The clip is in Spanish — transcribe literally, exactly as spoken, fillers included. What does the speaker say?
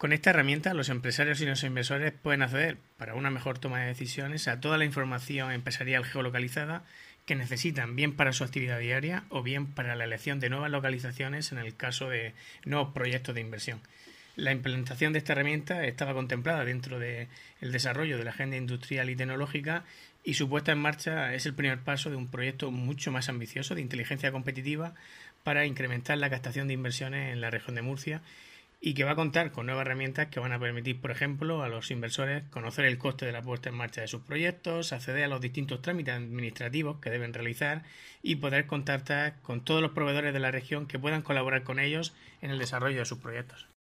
Con esta herramienta, los empresarios y los inversores pueden acceder, para una mejor toma de decisiones, a toda la información empresarial geolocalizada que necesitan, bien para su actividad diaria o bien para la elección de nuevas localizaciones en el caso de nuevos proyectos de inversión. La implementación de esta herramienta estaba contemplada dentro del desarrollo de la agenda industrial y tecnológica, y su puesta en marcha es el primer paso de un proyecto mucho más ambicioso de inteligencia competitiva para incrementar la captación de inversiones en la región de Murcia, y que va a contar con nuevas herramientas que van a permitir, por ejemplo, a los inversores conocer el coste de la puesta en marcha de sus proyectos, acceder a los distintos trámites administrativos que deben realizar y poder contactar con todos los proveedores de la región que puedan colaborar con ellos en el desarrollo de sus proyectos.